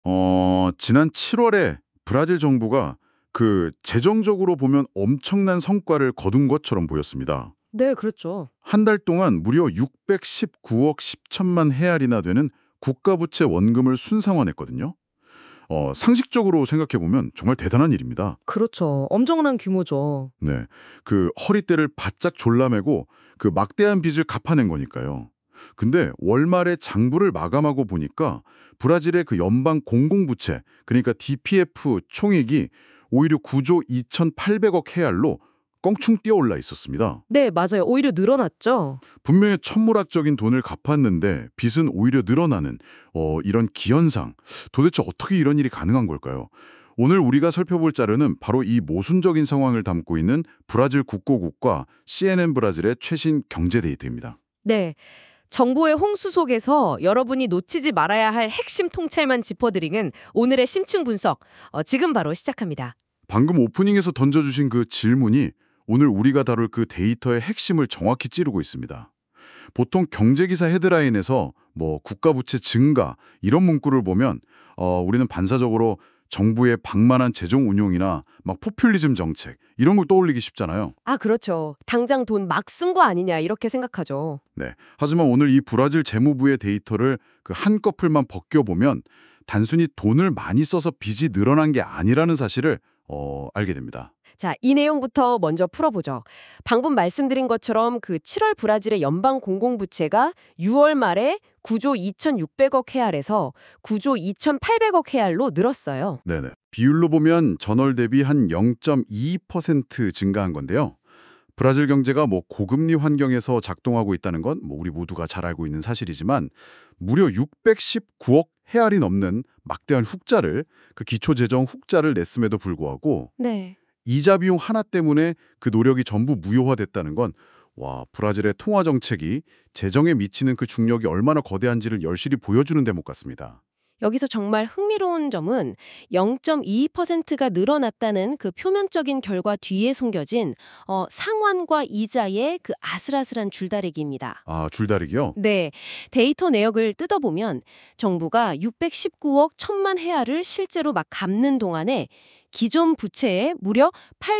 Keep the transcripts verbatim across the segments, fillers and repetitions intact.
어, 지난 칠월에 브라질 정부가 그 재정적으로 보면 엄청난 성과를 거둔 것처럼 보였습니다. 네, 그렇죠. 한 달 동안 무려 육백십구억 십천만 헤알이나 되는 국가부채 원금을 순상환했거든요. 어, 상식적으로 생각해보면 정말 대단한 일입니다. 그렇죠. 엄청난 규모죠. 네, 그 허리띠를 바짝 졸라매고 그 막대한 빚을 갚아낸 거니까요. 근데 월말에 장부를 마감하고 보니까 브라질의 그 연방 공공부채, 그러니까 디피에프 총액이 오히려 구조 이천팔백억 헤알로 껑충 뛰어올라 있었습니다. 네, 맞아요. 오히려 늘어났죠. 분명히 천문학적인 돈을 갚았는데 빚은 오히려 늘어나는 어, 이런 기현상. 도대체 어떻게 이런 일이 가능한 걸까요? 오늘 우리가 살펴볼 자료는 바로 이 모순적인 상황을 담고 있는 브라질 국고국과 씨엔엔 브라질의 최신 경제 데이터입니다. 네. 정보의 홍수 속에서 여러분이 놓치지 말아야 할 핵심 통찰만 짚어드리는 오늘의 심층 분석. 어, 지금 바로 시작합니다. 방금 오프닝에서 던져주신 그 질문이 오늘 우리가 다룰 그 데이터의 핵심을 정확히 찌르고 있습니다. 보통 경제기사 헤드라인에서 뭐 국가부채 증가 이런 문구를 보면 어, 우리는 반사적으로 정부의 방만한 재정 운용이나 막 포퓰리즘 정책 이런 걸 떠올리기 쉽잖아요. 아, 그렇죠. 당장 돈 막 쓴 거 아니냐 이렇게 생각하죠. 네. 하지만 오늘 이 브라질 재무부의 데이터를 그 한꺼풀만 벗겨보면 단순히 돈을 많이 써서 빚이 늘어난 게 아니라는 사실을 어, 알게 됩니다. 자, 이 내용부터 먼저 풀어보죠. 방금 말씀드린 것처럼 그 칠월 브라질의 연방 공공부채가 유월 말에 구조 이천육백억 헤알에서 구조 이천팔백억 헤알로 늘었어요. 네네. 비율로 보면 전월 대비 한 영 점 이 퍼센트 증가한 건데요. 브라질 경제가 뭐 고금리 환경에서 작동하고 있다는 건 뭐 우리 모두가 잘 알고 있는 사실이지만 무려 육백십구억 헤알이 넘는 막대한 훅자를 그 기초재정 훅자를 냈음에도 불구하고 네. 이자 비용 하나 때문에 그 노력이 전부 무효화됐다는 건 와, 브라질의 통화 정책이 재정에 미치는 그 중력이 얼마나 거대한지를 열실히 보여주는 대목 같습니다. 여기서 정말 흥미로운 점은 영 점 이이 퍼센트가 늘어났다는 그 표면적인 결과 뒤에 숨겨진 어, 상환과 이자의 그 아슬아슬한 줄다리기입니다. 아, 줄다리기요? 네, 데이터 내역을 뜯어보면 정부가 육백십구억 천만 헤알을 실제로 막 갚는 동안에 기존 부채에 무려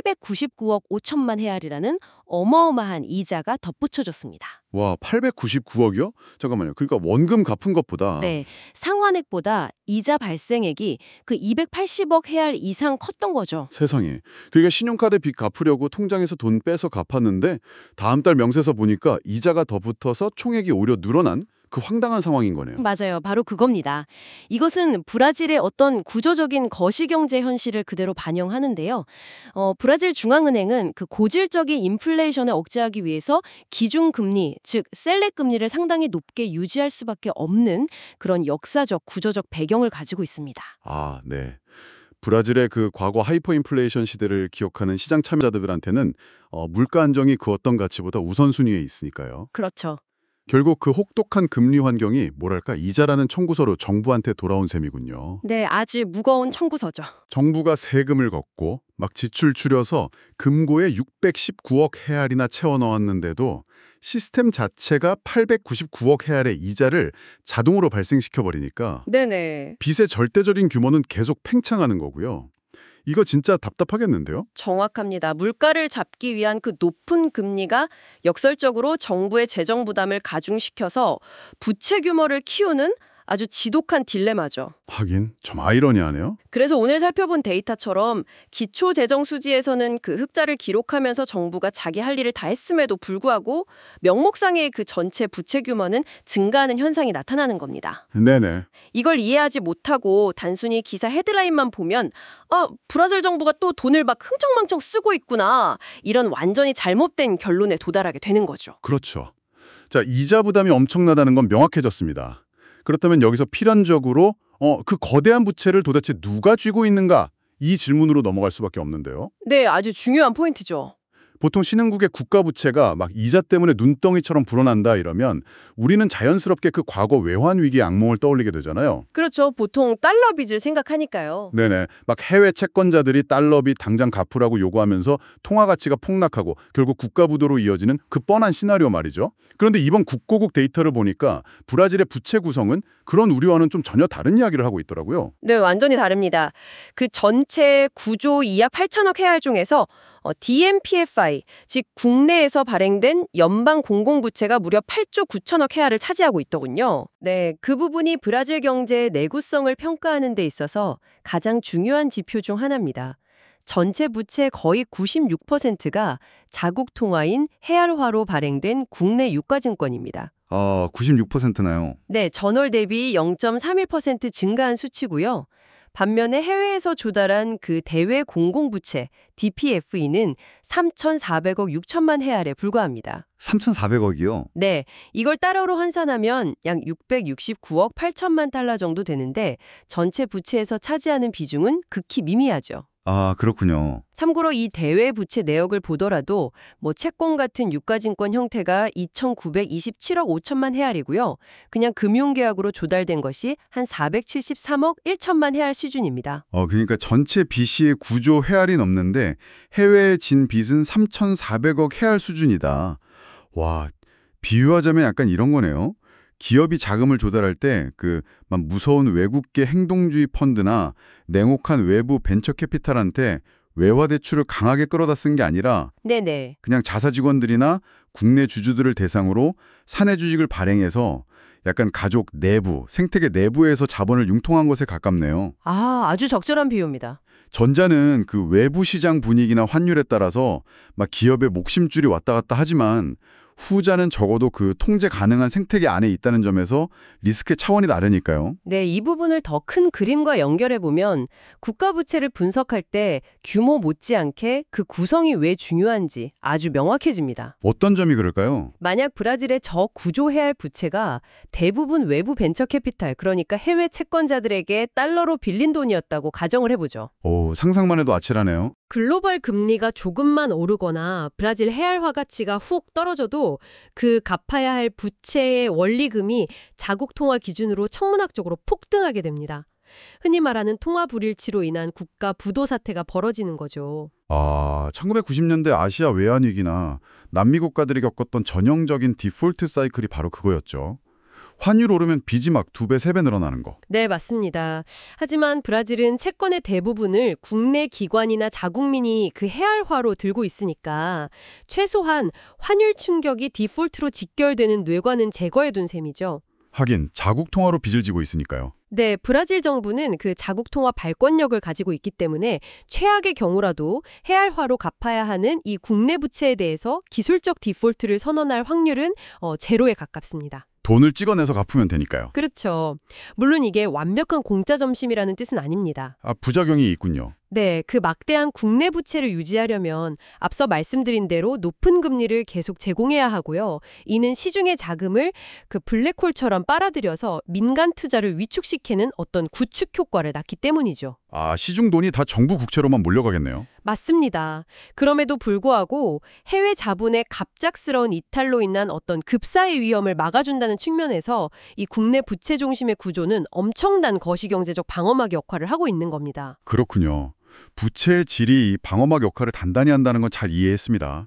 팔백구십구억 오천만 헤알이라는 어마어마한 이자가 덧붙여졌습니다. 와, 팔백구십구억이요? 잠깐만요. 그러니까 원금 갚은 것보다 네, 상환액보다 이자 발생액이 그 이백팔십억 헤알 이상 컸던 거죠. 세상에. 그러니까 신용카드 빚 갚으려고 통장에서 돈 빼서 갚았는데 다음 달 명세서 보니까 이자가 더 붙어서 총액이 오히려 늘어난 그 황당한 상황인 거네요. 맞아요. 바로 그겁니다. 이것은 브라질의 어떤 구조적인 거시경제 현실을 그대로 반영하는데요. 어, 브라질 중앙은행은 그 고질적인 인플레이션을 억제하기 위해서 기준금리, 즉 셀렉 금리를 상당히 높게 유지할 수밖에 없는 그런 역사적 구조적 배경을 가지고 있습니다. 아, 네. 브라질의 그 과거 하이퍼 인플레이션 시대를 기억하는 시장 참여자들한테는 어, 물가 안정이 그 어떤 가치보다 우선순위에 있으니까요. 그렇죠. 결국 그 혹독한 금리 환경이 뭐랄까 이자라는 청구서로 정부한테 돌아온 셈이군요. 네, 아주 무거운 청구서죠. 정부가 세금을 걷고 막 지출 줄여서 금고에 육백십구억 헤알이나 채워 넣었는데도 시스템 자체가 팔백구십구억 헤알의 이자를 자동으로 발생시켜버리니까 네네. 빚의 절대적인 규모는 계속 팽창하는 거고요. 이거 진짜 답답하겠는데요? 정확합니다. 물가를 잡기 위한 그 높은 금리가 역설적으로 정부의 재정 부담을 가중시켜서 부채 규모를 키우는 아주 지독한 딜레마죠. 하긴 좀 아이러니하네요. 그래서 오늘 살펴본 데이터처럼 기초 재정 수지에서는 그 흑자를 기록하면서 정부가 자기 할 일을 다 했음에도 불구하고 명목상의 그 전체 부채 규모는 증가하는 현상이 나타나는 겁니다. 네네. 이걸 이해하지 못하고 단순히 기사 헤드라인만 보면 아, 브라질 정부가 또 돈을 막 흥청망청 쓰고 있구나. 이런 완전히 잘못된 결론에 도달하게 되는 거죠. 그렇죠. 자, 이자 부담이 엄청나다는 건 명확해졌습니다. 그렇다면 여기서 필연적으로 어, 그 거대한 부채를 도대체 누가 쥐고 있는가? 이 질문으로 넘어갈 수밖에 없는데요. 네, 아주 중요한 포인트죠. 보통 신흥국의 국가 부채가 막 이자 때문에 눈덩이처럼 불어난다 이러면 우리는 자연스럽게 그 과거 외환 위기의 악몽을 떠올리게 되잖아요. 그렇죠. 보통 달러 빚을 생각하니까요. 네네. 막 해외 채권자들이 달러빚 당장 갚으라고 요구하면서 통화 가치가 폭락하고 결국 국가 부도로 이어지는 그 뻔한 시나리오 말이죠. 그런데 이번 국고국 데이터를 보니까 브라질의 부채 구성은 그런 우려와는 좀 전혀 다른 이야기를 하고 있더라고요. 네, 완전히 다릅니다. 그 전체 구조 이약 팔천억 헤알 중에서 어, 디엠피에프아이, 즉 국내에서 발행된 연방 공공부채가 무려 팔조 구천억 헤알을 차지하고 있더군요. 네, 그 부분이 브라질 경제의 내구성을 평가하는 데 있어서 가장 중요한 지표 중 하나입니다. 전체 부채 거의 구십육 퍼센트가 자국 통화인 헤알화로 발행된 국내 유가증권입니다. 아, 구십육 퍼센트나요? 네, 전월 대비 영 점 삼일 퍼센트 증가한 수치고요. 반면에 해외에서 조달한 그 대외 공공부채 디피에프이는 삼천사백억 육천만 헤알에 불과합니다. 삼천사백억이요? 네, 이걸 달러로 환산하면 약 육백육십구억 팔천만 달러 정도 되는데 전체 부채에서 차지하는 비중은 극히 미미하죠. 아, 그렇군요. 참고로 이 대외 부채 내역을 보더라도 뭐 채권 같은 유가증권 형태가 이천구백이십칠억 오천만 헤알이고요. 그냥 금융계약으로 조달된 것이 한 사백칠십삼억 일천만 헤알 수준입니다. 어, 그러니까 전체 빚이 구조 헤알이 넘는데 해외에 진 빚은 삼천사백억 헤알 수준이다. 와, 비유하자면 약간 이런 거네요. 기업이 자금을 조달할 때 그 막 무서운 외국계 행동주의 펀드나 냉혹한 외부 벤처 캐피탈한테 외화 대출을 강하게 끌어다 쓴 게 아니라 네네. 그냥 자사 직원들이나 국내 주주들을 대상으로 사내 주식을 발행해서 약간 가족 내부, 생태계 내부에서 자본을 융통한 것에 가깝네요. 아, 아주 적절한 비유입니다. 전자는 그 외부 시장 분위기나 환율에 따라서 막 기업의 목심줄이 왔다 갔다 하지만 후자는 적어도 그 통제 가능한 생태계 안에 있다는 점에서 리스크의 차원이 다르니까요. 네, 이 부분을 더 큰 그림과 연결해 보면 국가 부채를 분석할 때 규모 못지않게 그 구성이 왜 중요한지 아주 명확해집니다. 어떤 점이 그럴까요? 만약 브라질의 저구조해야 할 부채가 대부분 외부 벤처 캐피탈, 그러니까 해외 채권자들에게 달러로 빌린 돈이었다고 가정을 해보죠. 오, 상상만 해도 아찔하네요. 글로벌 금리가 조금만 오르거나 브라질 헤알화 가치가 훅 떨어져도 그 갚아야 할 부채의 원리금이 자국 통화 기준으로 천문학적으로 폭등하게 됩니다. 흔히 말하는 통화 불일치로 인한 국가 부도 사태가 벌어지는 거죠. 아, 천구백구십 년대 아시아 외환위기나 남미 국가들이 겪었던 전형적인 디폴트 사이클이 바로 그거였죠. 환율 오르면 빚이 막 두 배, 세 배 늘어나는 거. 네, 맞습니다. 하지만 브라질은 채권의 대부분을 국내 기관이나 자국민이 그 헤알화로 들고 있으니까 최소한 환율 충격이 디폴트로 직결되는 뇌관은 제거해둔 셈이죠. 하긴 자국 통화로 빚을 지고 있으니까요. 네, 브라질 정부는 그 자국 통화 발권력을 가지고 있기 때문에 최악의 경우라도 헤알화로 갚아야 하는 이 국내 부채에 대해서 기술적 디폴트를 선언할 확률은 어, 제로에 가깝습니다. 돈을 찍어내서 갚으면 되니까요. 그렇죠. 물론 이게 완벽한 공짜 점심이라는 뜻은 아닙니다. 아, 부작용이 있군요. 네, 그 막대한 국내 부채를 유지하려면 앞서 말씀드린 대로 높은 금리를 계속 제공해야 하고요. 이는 시중의 자금을 그 블랙홀처럼 빨아들여서 민간 투자를 위축시키는 어떤 구축 효과를 낳기 때문이죠. 아, 시중 돈이 다 정부 국채로만 몰려가겠네요. 맞습니다. 그럼에도 불구하고 해외 자본의 갑작스러운 이탈로 인한 어떤 급사의 위험을 막아준다는 측면에서 이 국내 부채 중심의 구조는 엄청난 거시경제적 방어막 역할을 하고 있는 겁니다. 그렇군요. 부채의 질이 방어막 역할을 단단히 한다는 건 잘 이해했습니다.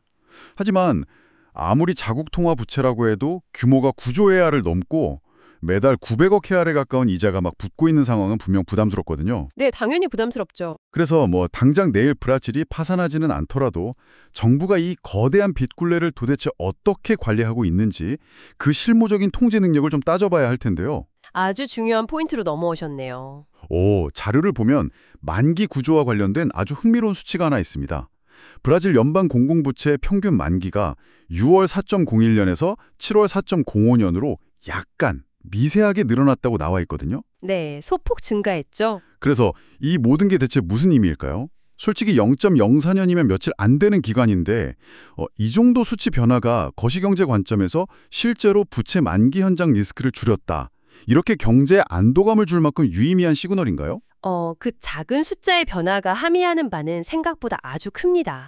하지만 아무리 자국 통화 부채라고 해도 규모가 구조 헤알을 넘고 매달 구백억 헤알에 가까운 이자가 막 붙고 있는 상황은 분명 부담스럽거든요. 네, 당연히 부담스럽죠. 그래서 뭐 당장 내일 브라질이 파산하지는 않더라도 정부가 이 거대한 빚굴레를 도대체 어떻게 관리하고 있는지 그 실무적인 통제 능력을 좀 따져봐야 할 텐데요. 아주 중요한 포인트로 넘어오셨네요. 오, 자료를 보면 만기 구조와 관련된 아주 흥미로운 수치가 하나 있습니다. 브라질 연방 공공부채 평균 만기가 유월 사 점 공일 년에서 칠월 사 점 공오 년으로 약간 미세하게 늘어났다고 나와 있거든요. 네, 소폭 증가했죠. 그래서 이 모든 게 대체 무슨 의미일까요? 솔직히 영 점 영사 년이면 며칠 안 되는 기간인데 어, 이 정도 수치 변화가 거시경제 관점에서 실제로 부채 만기 현장 리스크를 줄였다. 이렇게 경제에 안도감을 줄 만큼 유의미한 시그널인가요? 어, 그 작은 숫자의 변화가 함의하는 바는 생각보다 아주 큽니다.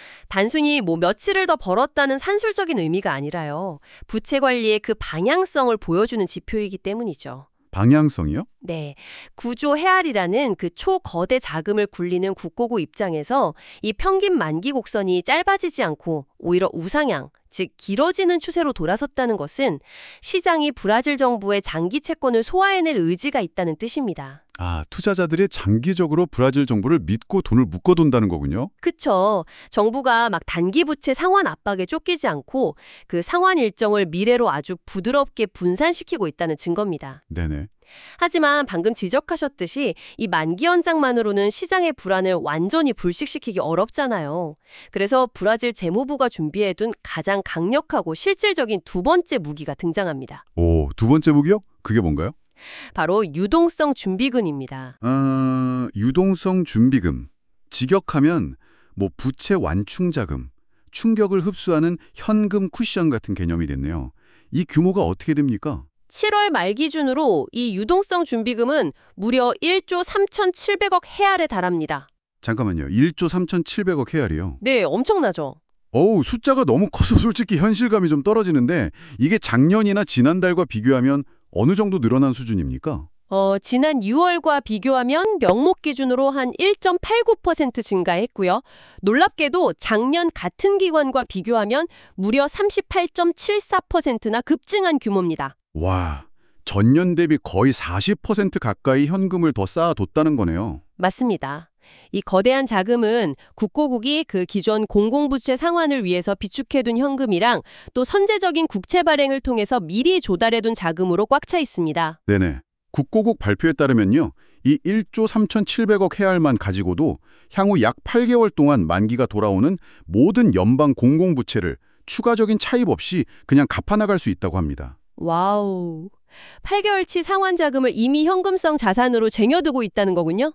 단순히 뭐 며칠을 더 벌었다는 산술적인 의미가 아니라요. 부채 관리의 그 방향성을 보여주는 지표이기 때문이죠. 방향성이요? 네. 구조 헤아리라는 그 초거대 자금을 굴리는 국고국 입장에서 이 평균 만기 곡선이 짧아지지 않고 오히려 우상향, 즉 길어지는 추세로 돌아섰다는 것은 시장이 브라질 정부의 장기 채권을 소화해낼 의지가 있다는 뜻입니다. 아, 투자자들이 장기적으로 브라질 정부를 믿고 돈을 묶어둔다는 거군요. 그쵸. 정부가 막 단기 부채 상환 압박에 쫓기지 않고 그 상환 일정을 미래로 아주 부드럽게 분산시키고 있다는 증거입니다. 네네. 하지만 방금 지적하셨듯이 이 만기 연장만으로는 시장의 불안을 완전히 불식시키기 어렵잖아요. 그래서 브라질 재무부가 준비해둔 가장 강력하고 실질적인 두 번째 무기가 등장합니다. 오, 두 번째 무기요? 그게 뭔가요? 바로 유동성 준비금입니다. 어, 유동성 준비금. 직역하면 뭐 부채 완충 자금, 충격을 흡수하는 현금 쿠션 같은 개념이 됐네요. 이 규모가 어떻게 됩니까? 칠월 말 기준으로 이 유동성 준비금은 무려 일조 삼천칠백억 헤알에 달합니다. 잠깐만요. 일조 삼천칠백억 헤알이요. 네, 엄청나죠? 어우, 숫자가 너무 커서 솔직히 현실감이 좀 떨어지는데 이게 작년이나 지난달과 비교하면 어느 정도 늘어난 수준입니까? 어, 지난 유월과 비교하면 명목 기준으로 한 일 점 팔구 퍼센트 증가했고요. 놀랍게도 작년 같은 기간과 비교하면 무려 삼십팔 점 칠사 퍼센트나 급증한 규모입니다. 와, 전년 대비 거의 사십 퍼센트 가까이 현금을 더 쌓아뒀다는 거네요. 맞습니다. 이 거대한 자금은 국고국이 그 기존 공공부채 상환을 위해서 비축해둔 현금이랑 또 선제적인 국채 발행을 통해서 미리 조달해둔 자금으로 꽉 차 있습니다. 네네. 국고국 발표에 따르면요. 이 일조 삼천칠백억 헤알만 가지고도 향후 약 팔 개월 동안 만기가 돌아오는 모든 연방 공공부채를 추가적인 차입 없이 그냥 갚아나갈 수 있다고 합니다. 와우. 팔 개월치 상환 자금을 이미 현금성 자산으로 쟁여두고 있다는 거군요.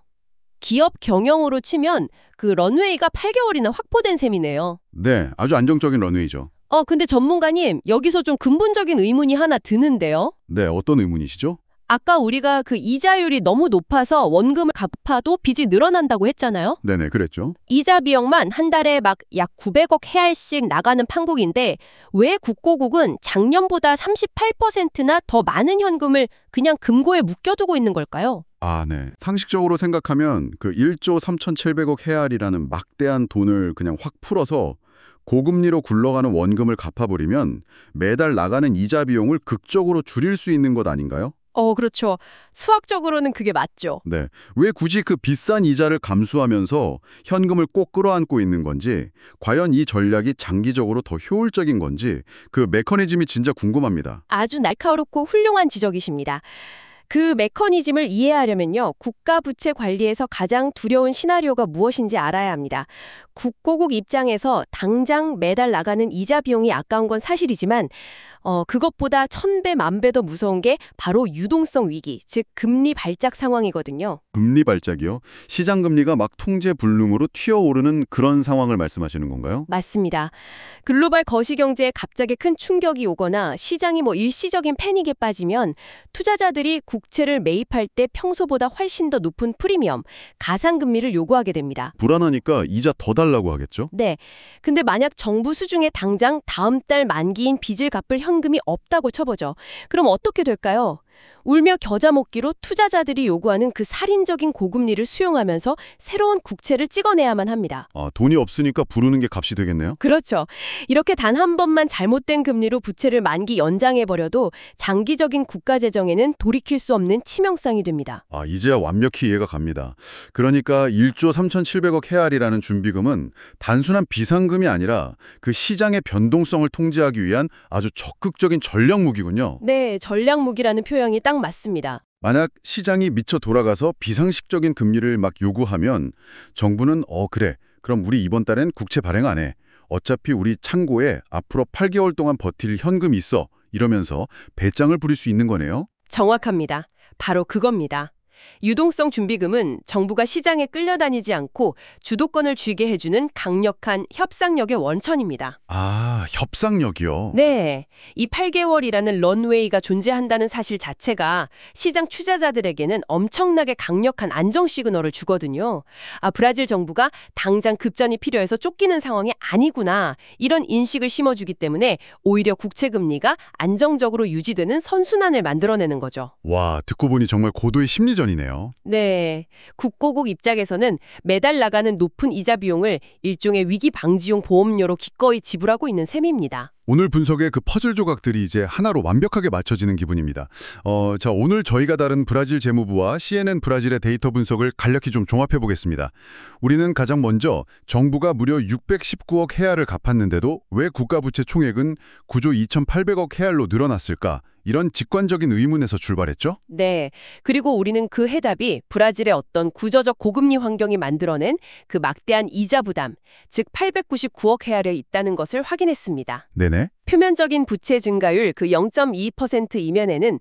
기업 경영으로 치면 그 런웨이가 팔 개월이나 확보된 셈이네요. 네, 아주 안정적인 런웨이죠. 어, 근데 전문가님, 여기서 좀 근본적인 의문이 하나 드는데요. 네, 어떤 의문이시죠? 아까 우리가 그 이자율이 너무 높아서 원금을 갚아도 빚이 늘어난다고 했잖아요. 네네, 그랬죠. 이자 비용만 한 달에 막 약 구백억 헤알씩 나가는 판국인데 왜 국고국은 작년보다 삼십팔 퍼센트나 더 많은 현금을 그냥 금고에 묶여두고 있는 걸까요? 아, 네. 상식적으로 생각하면 그 일조 삼천칠백억 헤알이라는 막대한 돈을 그냥 확 풀어서 고금리로 굴러가는 원금을 갚아버리면 매달 나가는 이자 비용을 극적으로 줄일 수 있는 것 아닌가요? 어, 그렇죠. 수학적으로는 그게 맞죠. 네. 왜 굳이 그 비싼 이자를 감수하면서 현금을 꼭 끌어안고 있는 건지, 과연 이 전략이 장기적으로 더 효율적인 건지 그 메커니즘이 진짜 궁금합니다. 아주 날카롭고 훌륭한 지적이십니다. 그 메커니즘을 이해하려면요. 국가 부채 관리에서 가장 두려운 시나리오가 무엇인지 알아야 합니다. 국고국 입장에서 당장 매달 나가는 이자 비용이 아까운 건 사실이지만 어, 그것보다 천 배, 만 배 더 무서운 게 바로 유동성 위기, 즉 금리 발작 상황이거든요. 금리 발작이요? 시장 금리가 막 통제 불능으로 튀어오르는 그런 상황을 말씀하시는 건가요? 맞습니다. 글로벌 거시경제에 갑자기 큰 충격이 오거나 시장이 뭐 일시적인 패닉에 빠지면 투자자들이 국채를 매입할 때 평소보다 훨씬 더 높은 프리미엄, 가상금리를 요구하게 됩니다. 불안하니까 이자 더 달라고 하겠죠? 네. 근데 만약 정부 수중에 당장 다음 달 만기인 빚을 갚을 현금이 없다고 쳐보죠. 그럼 어떻게 될까요? 울며 겨자 먹기로 투자자들이 요구하는 그 살인적인 고금리를 수용하면서 새로운 국채를 찍어내야만 합니다. 아, 돈이 없으니까 부르는 게 값이 되겠네요? 그렇죠. 이렇게 단 한 번만 잘못된 금리로 부채를 만기 연장해버려도 장기적인 국가 재정에는 돌이킬 수 없는 치명상이 됩니다. 아, 이제야 완벽히 이해가 갑니다. 그러니까 일조 삼천칠백억 헤알이라는 준비금은 단순한 비상금이 아니라 그 시장의 변동성을 통제하기 위한 아주 적극적인 전략 무기군요. 네, 전략 무기라는 표현이 딱 맞습니다. 만약 시장이 미쳐 돌아가서 비상식적인 금리를 막 요구하면 정부는 어 그래, 그럼 우리 이번 달엔 국채 발행 안 해. 어차피 우리 창고에 앞으로 팔 개월 동안 버틸 현금 있어. 이러면서 배짱을 부릴 수 있는 거네요. 정확합니다. 바로 그겁니다. 유동성 준비금은 정부가 시장에 끌려다니지 않고 주도권을 쥐게 해주는 강력한 협상력의 원천입니다. 아, 협상력이요? 네, 이 팔 개월이라는 런웨이가 존재한다는 사실 자체가 시장 투자자들에게는 엄청나게 강력한 안정 시그널을 주거든요. 아, 브라질 정부가 당장 급전이 필요해서 쫓기는 상황이 아니구나, 이런 인식을 심어주기 때문에 오히려 국채 금리가 안정적으로 유지되는 선순환을 만들어내는 거죠. 와, 듣고 보니 정말 고도의 심리전이네요. 네, 국고국 입장에서는 매달 나가는 높은 이자 비용을 일종의 위기 방지용 보험료로 기꺼이 지불하고 있는 셈입니다. 오늘 분석의 그 퍼즐 조각들이 이제 하나로 완벽하게 맞춰지는 기분입니다. 어, 자, 오늘 저희가 다룬 브라질 재무부와 씨엔엔 브라질의 데이터 분석을 간략히 좀 종합해 보겠습니다. 우리는 가장 먼저 정부가 무려 육백십구억 헤알을 갚았는데도 왜 국가부채 총액은 구조 이천팔백억 헤알로 늘어났을까? 이런 직관적인 의문에서 출발했죠? 네. 그리고 우리는 그 해답이 브라질의 어떤 구조적 고금리 환경이 만들어낸 그 막대한 이자 부담, 즉 팔백구십구억 헤알에 있다는 것을 확인했습니다. 네네. 표면적인 부채 증가율 그 영 점 이 퍼센트 이면에는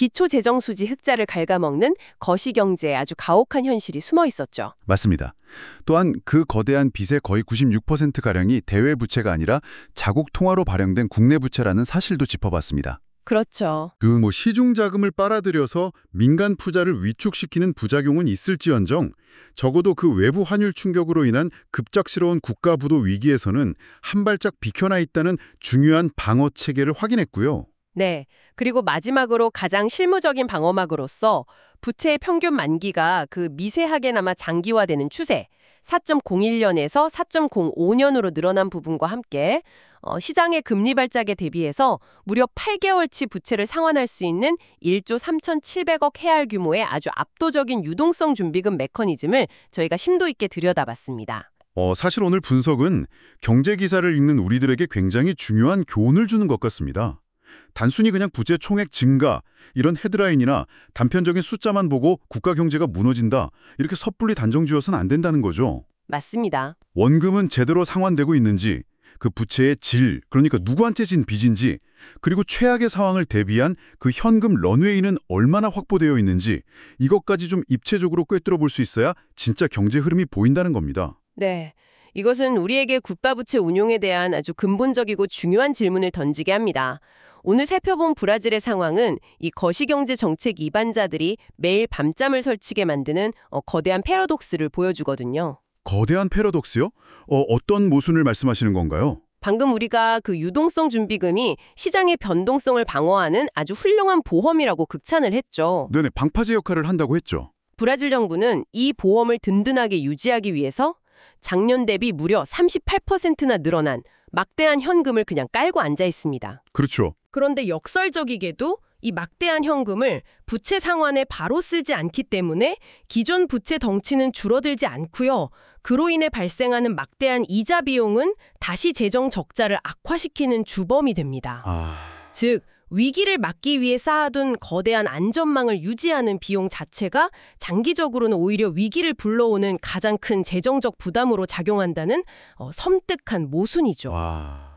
기초재정수지 흑자를 갉아먹는 거시경제의 아주 가혹한 현실이 숨어 있었죠. 맞습니다. 또한 그 거대한 빚의 거의 구십육 퍼센트가량이 대외 부채가 아니라 자국 통화로 발행된 국내 부채라는 사실도 짚어봤습니다. 그렇죠. 그 뭐 시중 자금을 빨아들여서 민간 투자를 위축시키는 부작용은 있을지언정 적어도 그 외부 환율 충격으로 인한 급작스러운 국가 부도 위기에서는 한 발짝 비켜나 있다는 중요한 방어 체계를 확인했고요. 네. 그리고 마지막으로 가장 실무적인 방어막으로서 부채의 평균 만기가 그 미세하게나마 장기화되는 추세, 사 점 공일 년에서 사 점 공오 년으로 늘어난 부분과 함께 어, 시장의 금리 발작에 대비해서 무려 팔 개월치 부채를 상환할 수 있는 일조 삼천칠백억 헤알 규모의 아주 압도적인 유동성 준비금 메커니즘을 저희가 심도 있게 들여다봤습니다. 어, 사실 오늘 분석은 경제 기사를 읽는 우리들에게 굉장히 중요한 교훈을 주는 것 같습니다. 단순히 그냥 부채 총액 증가, 이런 헤드라인이나 단편적인 숫자만 보고 국가 경제가 무너진다, 이렇게 섣불리 단정 지어서는 안 된다는 거죠. 맞습니다. 원금은 제대로 상환되고 있는지, 그 부채의 질, 그러니까 누구한테 진 빚인지, 그리고 최악의 상황을 대비한 그 현금 런웨이는 얼마나 확보되어 있는지, 이것까지 좀 입체적으로 꿰뚫어 볼 수 있어야 진짜 경제 흐름이 보인다는 겁니다. 네. 이것은 우리에게 국가부채 운용에 대한 아주 근본적이고 중요한 질문을 던지게 합니다. 오늘 살펴본 브라질의 상황은 이 거시경제 정책 이반자들이 매일 밤잠을 설치게 만드는 어, 거대한 패러독스를 보여주거든요. 거대한 패러독스요? 어, 어떤 모순을 말씀하시는 건가요? 방금 우리가 그 유동성 준비금이 시장의 변동성을 방어하는 아주 훌륭한 보험이라고 극찬을 했죠. 네네, 방파제 역할을 한다고 했죠. 브라질 정부는 이 보험을 든든하게 유지하기 위해서 작년 대비 무려 삼십팔 퍼센트나 늘어난 막대한 현금을 그냥 깔고 앉아 있습니다. 그렇죠. 그런데 역설적이게도 이 막대한 현금을 부채 상환에 바로 쓰지 않기 때문에 기존 부채 덩치는 줄어들지 않고요. 그로 인해 발생하는 막대한 이자 비용은 다시 재정 적자를 악화시키는 주범이 됩니다. 아... 즉, 위기를 막기 위해 쌓아둔 거대한 안전망을 유지하는 비용 자체가 장기적으로는 오히려 위기를 불러오는 가장 큰 재정적 부담으로 작용한다는 어, 섬뜩한 모순이죠. 와...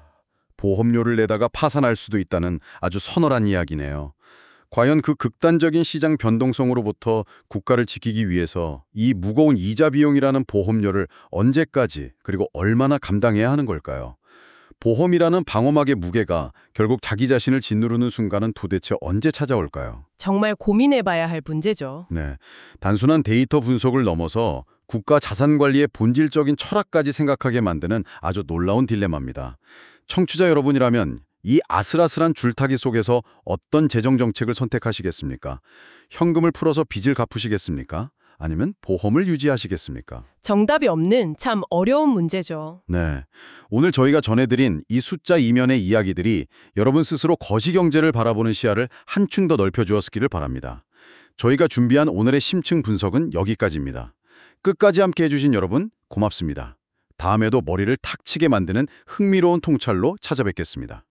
보험료를 내다가 파산할 수도 있다는 아주 서늘한 이야기네요. 과연 그 극단적인 시장 변동성으로부터 국가를 지키기 위해서 이 무거운 이자 비용이라는 보험료를 언제까지 그리고 얼마나 감당해야 하는 걸까요? 보험이라는 방어막의 무게가 결국 자기 자신을 짓누르는 순간은 도대체 언제 찾아올까요? 정말 고민해봐야 할 문제죠. 네, 단순한 데이터 분석을 넘어서 국가 자산 관리의 본질적인 철학까지 생각하게 만드는 아주 놀라운 딜레마입니다. 청취자 여러분이라면 이 아슬아슬한 줄타기 속에서 어떤 재정 정책을 선택하시겠습니까? 현금을 풀어서 빚을 갚으시겠습니까? 아니면 보험을 유지하시겠습니까? 정답이 없는 참 어려운 문제죠. 네, 오늘 저희가 전해드린 이 숫자 이면의 이야기들이 여러분 스스로 거시경제를 바라보는 시야를 한층 더 넓혀주었기를 바랍니다. 저희가 준비한 오늘의 심층 분석은 여기까지입니다. 끝까지 함께 해주신 여러분 고맙습니다. 다음에도 머리를 탁 치게 만드는 흥미로운 통찰로 찾아뵙겠습니다.